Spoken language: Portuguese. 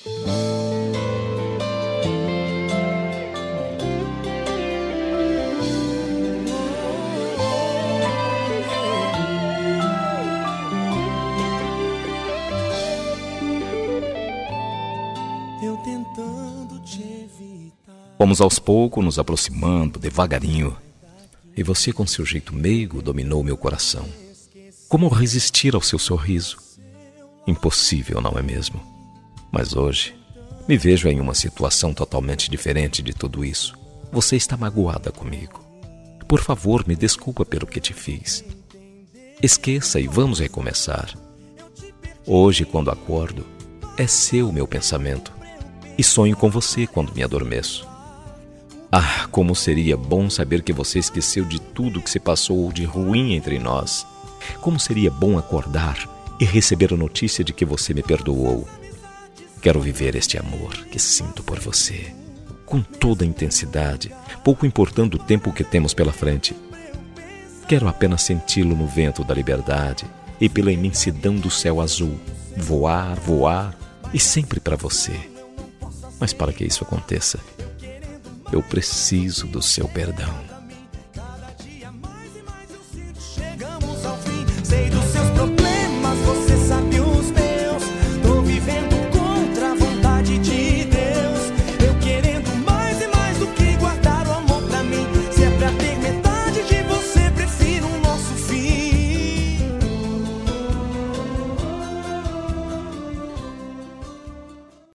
Fomos aos poucos nos aproximando, devagarinho. E você, com seu jeito meigo, dominou meu coração. Como resistir ao seu sorriso? Impossível, não é mesmo? Mas hoje, me vejo em uma situação totalmente diferente de tudo isso. Você está magoada comigo. Por favor, me desculpa pelo que te fiz. Esqueça e vamos recomeçar. Hoje, quando acordo, é seu meu pensamento. E sonho com você quando me adormeço. Ah, como seria bom saber que você esqueceu de tudo que se passou de ruim entre nós. Como seria bom acordar e receber a notícia de que você me perdoou. Quero viver este amor que sinto por você, com toda a intensidade, pouco importando o tempo que temos pela frente. Quero apenas senti-lo no vento da liberdade e pela imensidão do céu azul, voar, voar e sempre para você. Mas para que isso aconteça, eu preciso do seu perdão.